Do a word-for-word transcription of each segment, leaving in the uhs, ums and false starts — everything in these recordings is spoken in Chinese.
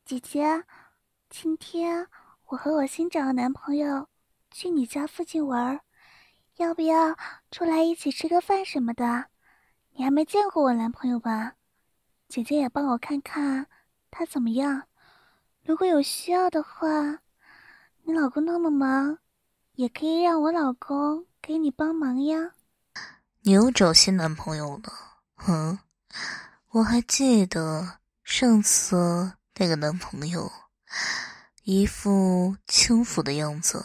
姐姐，今天我和我新找的男朋友去你家附近玩，要不要出来一起吃个饭什么的？你还没见过我男朋友吧？姐姐也帮我看看他怎么样。如果有需要的话，你老公那么忙，也可以让我老公给你帮忙呀。 你又找新男朋友了？嗯，我还记得上次那个男朋友一副轻浮的样子，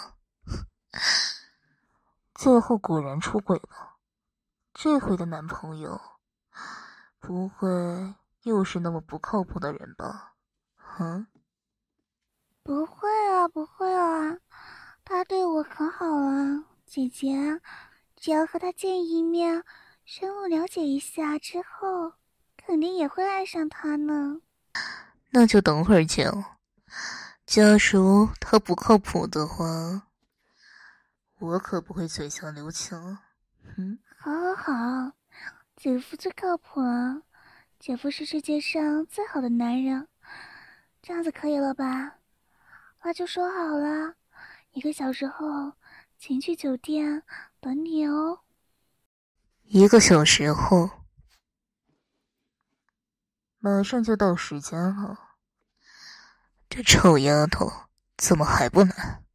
最后果然出轨了。这回的男朋友不会又是那么不靠谱的人吧？嗯， 不会啊，不会啊，他对我可好了，姐姐，只要和他见一面，深入了解一下之后，肯定也会爱上他呢。 那就等会儿见哦。假如他不靠谱的话，我可不会嘴下留情。嗯， 好好好，姐夫最靠谱了，姐夫是世界上最好的男人，这样子可以了吧？那就说好了，一个小时后，请去酒店等你哦。 一个小时后，马上就到时间了。这臭丫头怎么还不来？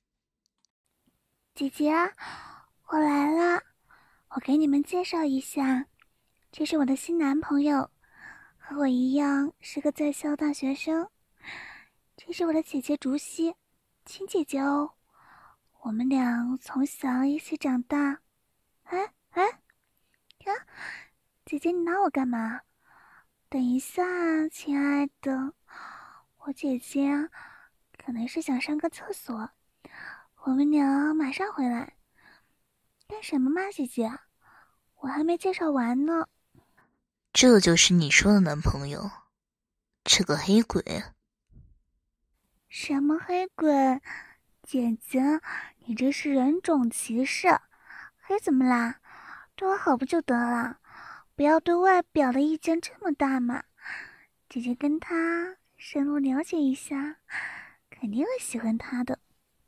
姐姐，我来了，我给你们介绍一下，这是我的新男朋友，和我一样是个在校大学生。这是我的姐姐竹溪，亲姐姐哦，我们俩从小一起长大。哎哎，呀，姐姐你拿我干嘛？等一下，亲爱的，我姐姐可能是想上个厕所，我们俩马上回来。干什么嘛，姐姐？我还没介绍完呢。 这就是你说的男朋友，这个黑鬼。 什么黑鬼？姐姐，你这是人种歧视。黑怎么啦？对我好不就得了？不要对外表的意见这么大嘛。姐姐跟他深入了解一下，肯定会喜欢他的。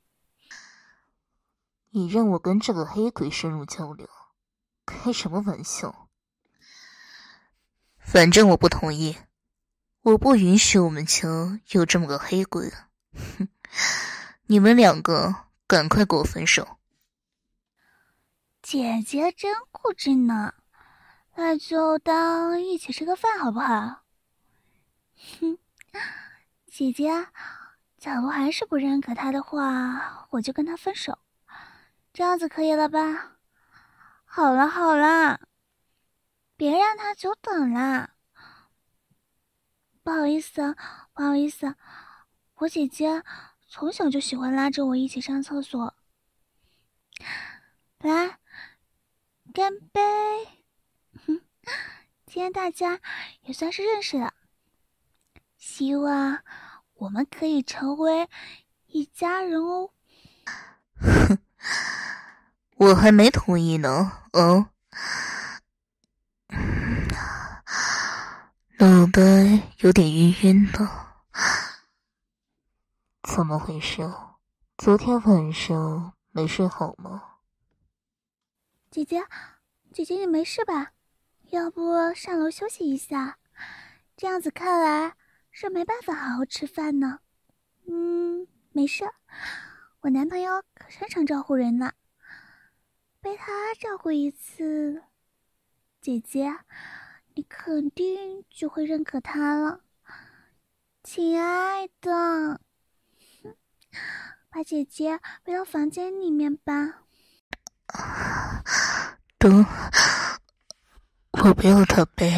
你让我跟这个黑鬼深入交流，开什么玩笑？反正我不同意，我不允许我们家有这么个黑鬼。哼，你们两个赶快给我分手。 姐姐真固执呢，那就当一起吃个饭好不好？哼，姐姐，假如还是不认可他的话，我就跟他分手，这样子可以了吧？好了好了，别让他久等啦。不好意思啊，不好意思啊，我姐姐从小就喜欢拉着我一起上厕所。来，干杯！哼，今天大家也算是认识了，希望我们可以成为一家人哦。 哼，我还没同意呢。哦，脑袋有点晕晕的，怎么回事？昨天晚上没睡好吗？ 姐姐，姐姐你没事吧？要不上楼休息一下？这样子看来是没办法好好吃饭呢。嗯，没事，我男朋友可擅长照顾人呢，被他照顾一次，姐姐，你肯定就会认可他了。亲爱的，把姐姐背到房间里面吧。 等，我不要他背。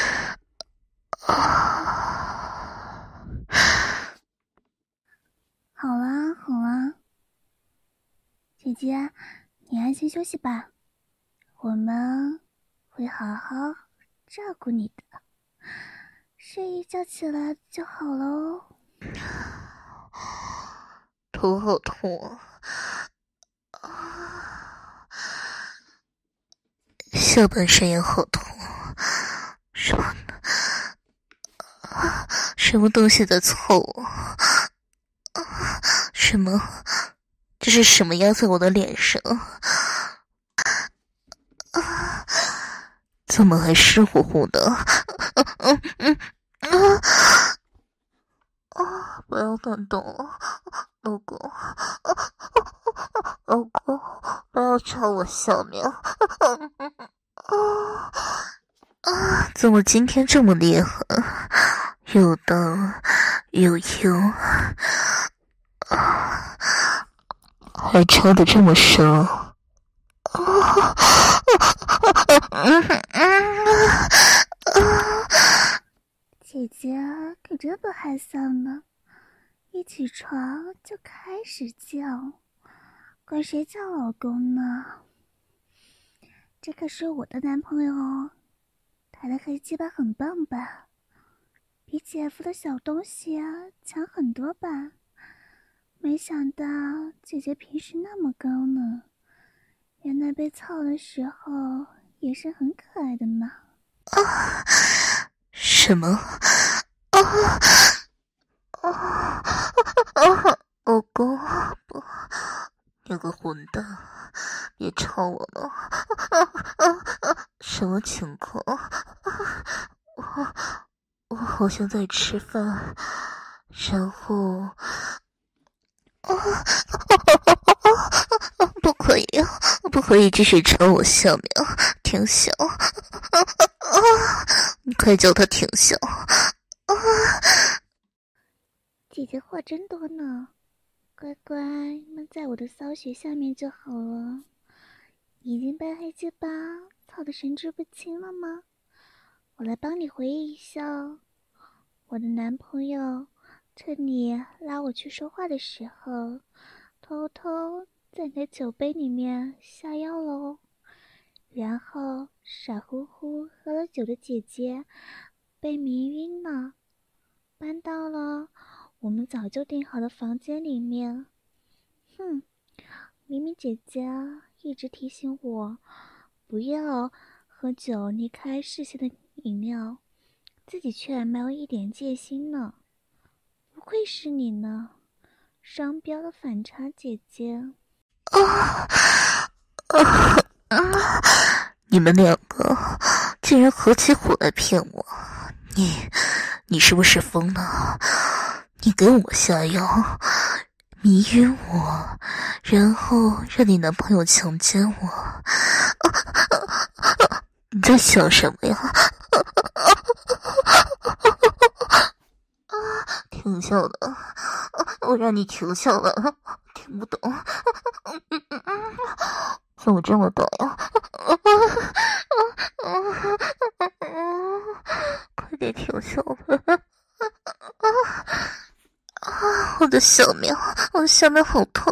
好啦好啦，姐姐，你安心休息吧，我们会好好照顾你的，睡一觉起来就好了哦。 头好痛啊，下半身也好痛，什么什什么东西在凑我？什么？这是什么压在我的脸上？怎么还湿乎乎的？嗯嗯嗯啊！不要乱动，老公，老公，不要朝我下面。啊啊！怎么今天这么厉害？又大又硬，啊，还插得这么深。 姐姐可真不害臊呢，一起床就开始叫，管谁叫老公呢？这可是我的男朋友哦，他的黑鸡巴很棒吧？比姐夫的小东西啊强很多吧？没想到姐姐平时那么高呢，原来被操的时候也是很可爱的嘛。 啊！什么？啊啊啊！老公，不，你个混蛋，别吵我了！啊啊啊！什么情况？我我好像在吃饭，然后啊啊！不可以，不可以继续朝我下面，停下！啊啊！你快叫他停下！啊！ 姐姐话真多呢，乖乖闷在我的骚穴下面就好了。已经被黑鸡巴操得神志不清了吗？我来帮你回忆一下哦。我的男朋友趁你拉我去说话的时候，偷偷在你的酒杯里面下药喽。然后傻乎乎喝了酒的姐姐被迷晕了，搬到了我们早就订好的房间里面。哼，明明姐姐一直提醒我不要喝酒离开视线的饮料，自己却没有一点戒心呢。不愧是你呢，双标的反差姐姐。 啊啊啊！你们两个竟然合起伙来骗我！你，你是不是疯了？你给我下药，迷晕我，然后让你男朋友强奸我。啊啊、你在想什么呀？啊！停下了，我让你停下了，听不懂。怎么这么抖呀？快点停下来！啊！我的小苗，我的小苗好痛！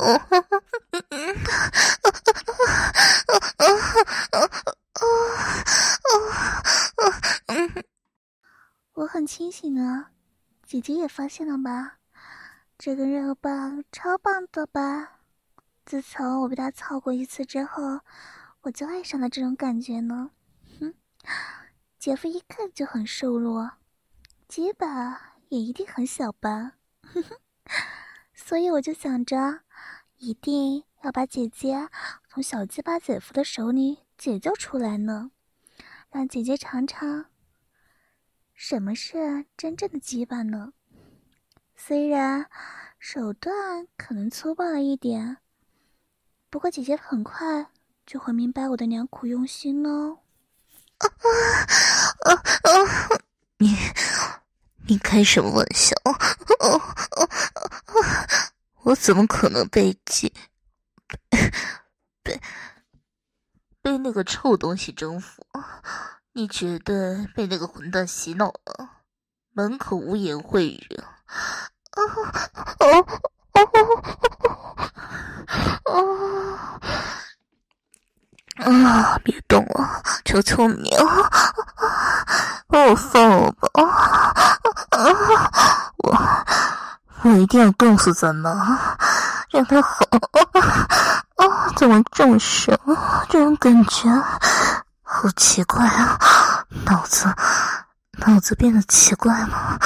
我很清醒啊，姐姐也发现了吧？这根肉棒超棒的吧？自从我被他操过一次之后，我就爱上了这种感觉呢。哼，姐夫一看就很瘦弱，鸡巴也一定很小吧？哼哼，所以我就想着，一定要把姐姐从小鸡巴姐夫的手里解救出来呢，让姐姐尝尝什么是真正的鸡巴呢？虽然手段可能粗暴了一点，不过姐姐很快就会明白我的良苦用心哦。 啊啊啊！你你开什么玩笑？啊啊啊！我怎么可能被鸡被被那个臭东西征服？你绝对被那个混蛋洗脑了，满口污言秽语。啊啊啊啊！啊！别动了，求求你啊！把我放了吧！啊！我我一定要告诉咱妈，让她好啊！怎么这么爽？这种感觉好奇怪啊！脑子脑子变得奇怪了？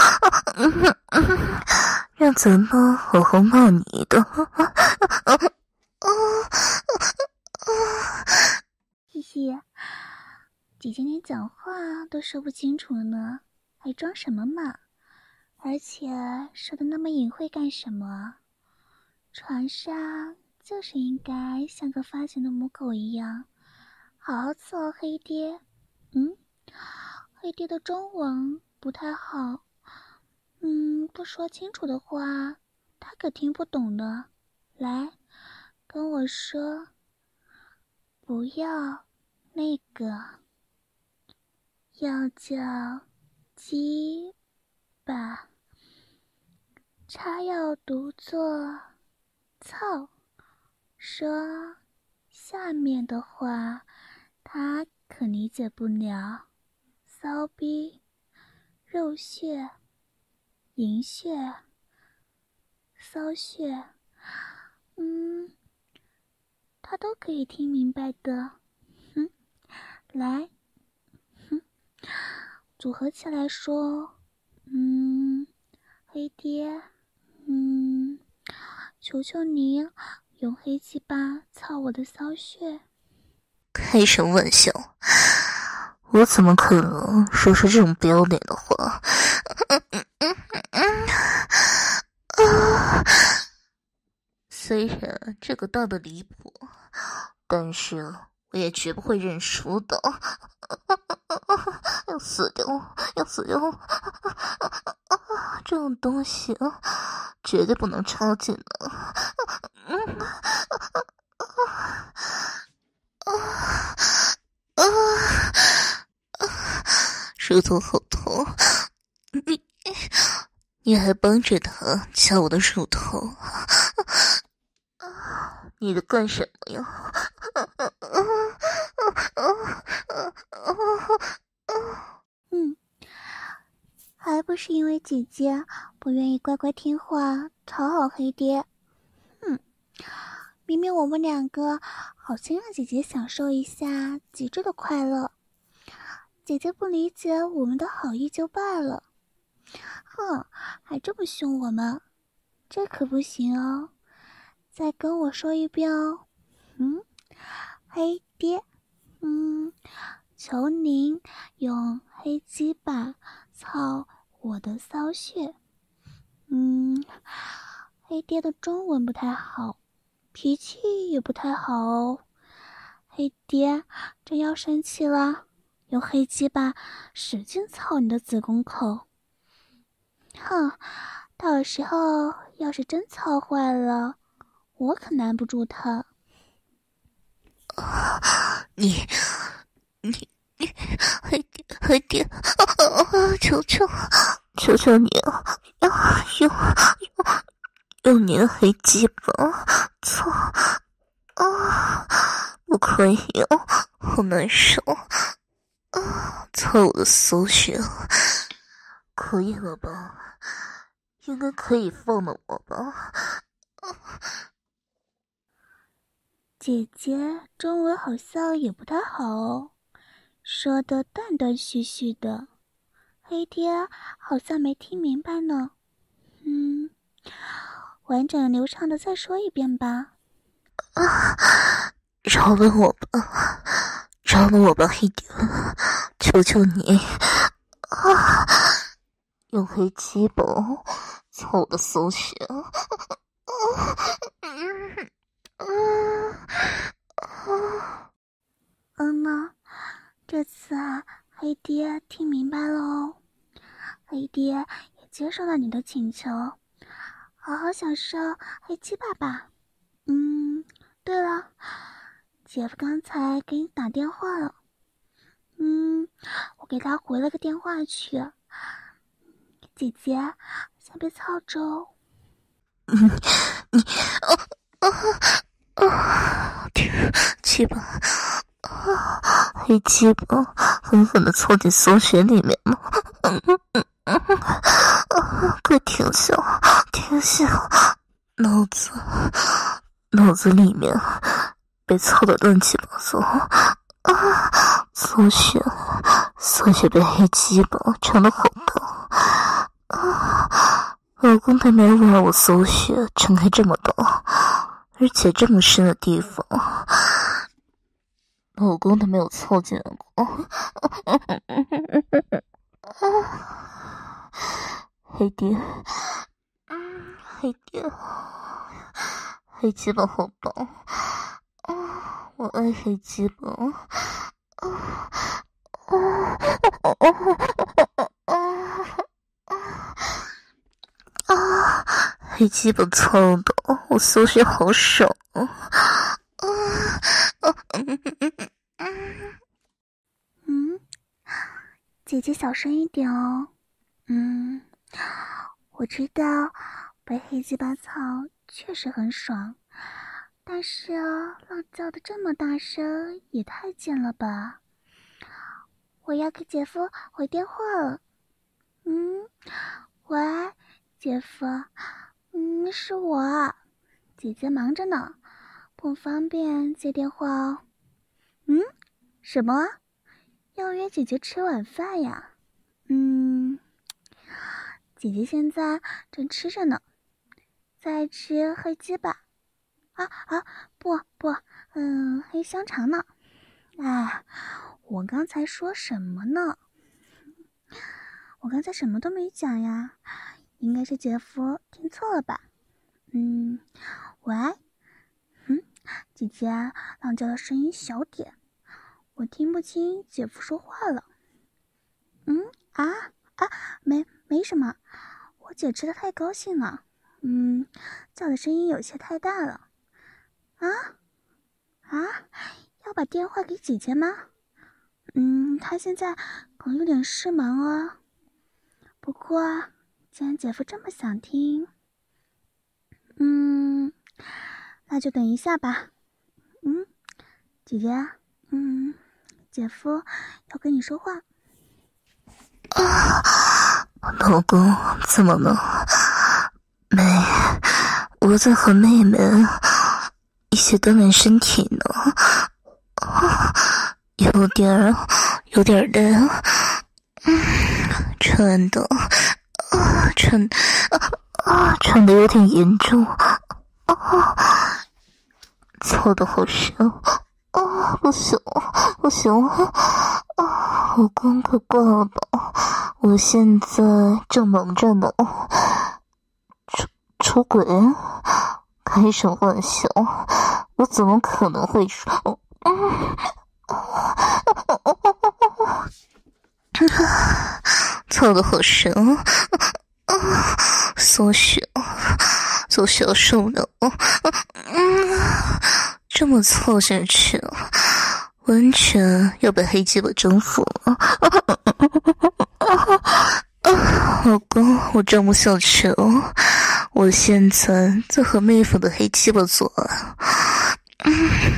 让咱们好好骂你的。 嘻嘻，姐姐连讲话都说不清楚呢，还装什么嘛？而且说的那么隐晦干什么？床上就是应该像个发情的母狗一样，好好伺候黑爹。嗯，黑爹的中文不太好，嗯，不说清楚的话，他可听不懂的。来，跟我说，不要那个，要叫鸡吧。叉要读作操，说下面的话他可理解不了。骚逼、肉穴、银穴、骚穴，嗯，他都可以听明白的。哼，来，哼，组合起来说，嗯，黑爹，嗯，求求你用黑鸡巴操我的骚穴。 开什么玩笑，我怎么可能说出这种不要脸的话？虽然这个大的离谱，但是我也绝不会认输的。要死掉，要死掉！这种东西绝对不能插进的。乳头好痛，你你还帮着他掐我的乳头，你在干什么呀？ 嗯，还不是因为姐姐不愿意乖乖听话讨好黑爹。嗯，明明我们两个好心让姐姐享受一下极致的快乐，姐姐不理解我们的好意就罢了，哼，还这么凶我们，这可不行哦！再跟我说一遍哦。嗯，黑爹，嗯，求您用黑鸡巴操我的骚穴。嗯，黑爹的中文不太好，脾气也不太好哦。黑爹真要生气了，用黑鸡巴使劲操你的子宫口。哼，到时候要是真操坏了，我可难不住他。 你你你黑爹黑爹，求求求求你，用用用用你的黑鸡巴操啊！不可以哦，好难受啊！操我的搜血，可以了吧？应该可以放了我吧？ 姐姐中文好像也不太好哦，说的断断续续的，黑爹好像没听明白呢。嗯，完整流畅的再说一遍吧。 啊，饶了我吧，饶了我吧，黑爹，求求你啊！用黑鸡巴操我的搜血。 嗯呢，这次啊，黑爹听明白了哦，黑爹也接受了你的请求，好好享受黑鸡爸爸。嗯，对了，姐夫刚才给你打电话了，嗯，我给他回了个电话去，姐姐先别操着哦。 嗯，你啊啊啊！鸡巴啊，黑鸡巴狠狠地凑进搜血里面了。嗯嗯嗯嗯啊！快停下，停下！脑子脑子里面被操得乱七八糟啊！搜血缩血被黑鸡巴撑得好大。啊，老公他没让我缩血撑开这么大，而且这么深的地方，老公他没有凑近过。黑爹，黑爹，黑鸡巴好棒啊！我爱黑鸡巴。啊！黑鸡巴操的，我缩血好爽啊！ 嗯，姐姐小声一点哦。嗯，我知道被黑鸡巴操确实很爽，但是啊，浪叫的这么大声也太贱了吧！我要给姐夫回电话了。嗯，喂，姐夫，嗯，是我，姐姐忙着呢，不方便接电话哦。嗯，什么？要约姐姐吃晚饭呀？嗯，姐姐现在正吃着呢，在吃黑鸡巴。啊啊，不不，嗯，黑香肠呢。哎，我刚才说什么呢？我刚才什么都没讲呀，应该是姐夫听错了吧？嗯，喂，嗯，姐姐，浪叫的声音小点，我听不清姐夫说话了。嗯啊啊，没没什么，我姐吃的太高兴了，嗯，叫的声音有些太大了。啊啊，要把电话给姐姐吗？嗯，她现在可能有点事忙哦。不过，既然姐夫这么想听，嗯，那就等一下吧。嗯，姐姐，嗯，姐夫要跟你说话。 啊，老公，怎么了？妹，我在和妹妹一起锻炼身体呢，有点儿，有点儿累，嗯，喘的，啊，喘，啊，喘的有点严重，啊，操的好深，啊，不行，不行，啊，老公快挂了吧，我现在正忙着呢，出出轨？开什么玩笑，我怎么可能会说？操的好深啊！缩血，缩血受不了，这么凑下去，完全要被黑鸡巴征服了。老公，我装不下去了，我现在在和妹夫的黑鸡巴做爱。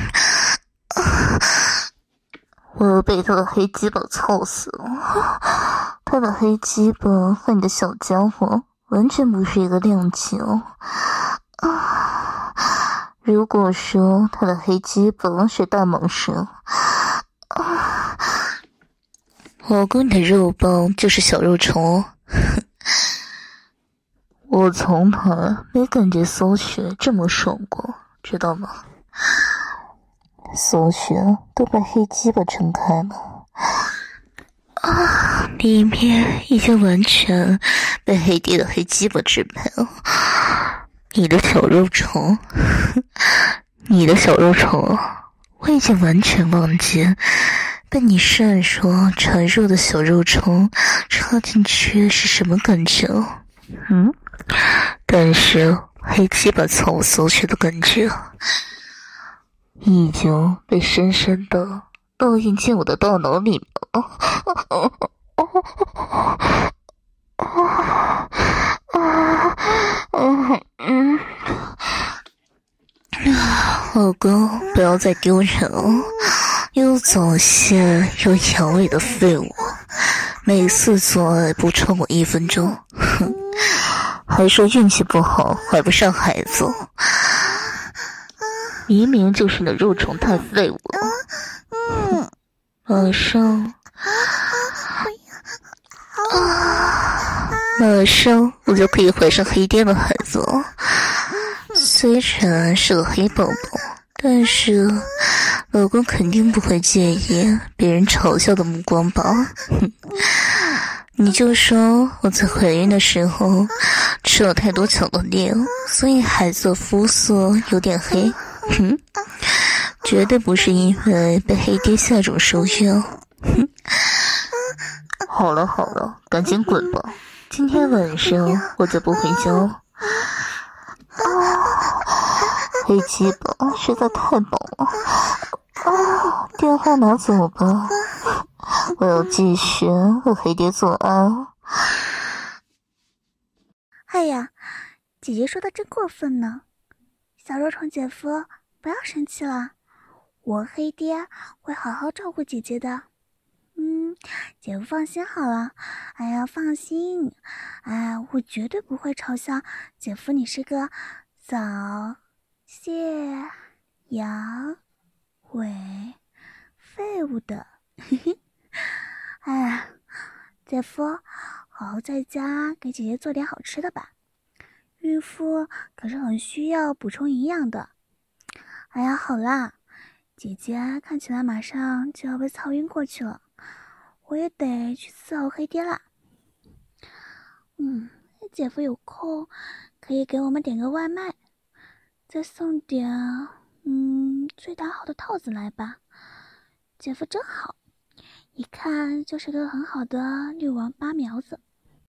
我要被他的黑鸡巴操死了！他的黑鸡巴和你的小家伙完全不是一个量级哦。啊，如果说他的黑鸡巴是大蟒蛇，啊，老公你的肉棒就是小肉虫哦。我从来没感觉搜血这么爽过，知道吗？搜血都把黑鸡巴撑开了，啊，里面已经完全被黑爹的黑鸡巴支配了。你的小肉虫，你的小肉虫，我已经完全忘记被你闪烁缠肉的小肉虫插进去是什么感觉了。嗯，但是黑鸡巴操我搜血的感觉已经被深深的烙印进我的大脑里了。老公，不要再丢人了，又早泄又阳痿的废物，每次做爱不超过一分钟，哼，还说运气不好怀不上孩子，明明就是你的肉虫太废物了。马上马上我就可以怀上黑爹的孩子了。虽然是个黑宝宝，但是老公肯定不会介意别人嘲笑的目光吧？你就说我在怀孕的时候吃了太多巧克力，所以孩子的肤色有点黑。哼，绝对不是因为被黑爹下种手药。哼，好了好了，赶紧滚吧！今天晚上我就不回家了。黑鸡巴实在太饱了。啊，电话拿走吧，我要继续和黑爹做爱。 哎呀，姐姐说的真过分呢。小肉虫姐夫，不要生气了，我黑爹会好好照顾姐姐的。嗯，姐夫放心好了。哎呀，放心，哎，我绝对不会嘲笑姐夫你是个早泄阳痿废物的。哎，姐夫，好好在家给姐姐做点好吃的吧。孕妇可是很需要补充营养的。哎呀，好啦，姐姐看起来马上就要被操晕过去了，我也得去伺候黑爹啦。嗯，姐夫有空可以给我们点个外卖，再送点嗯最大号的套子来吧。姐夫真好，一看就是个很好的女王八苗子。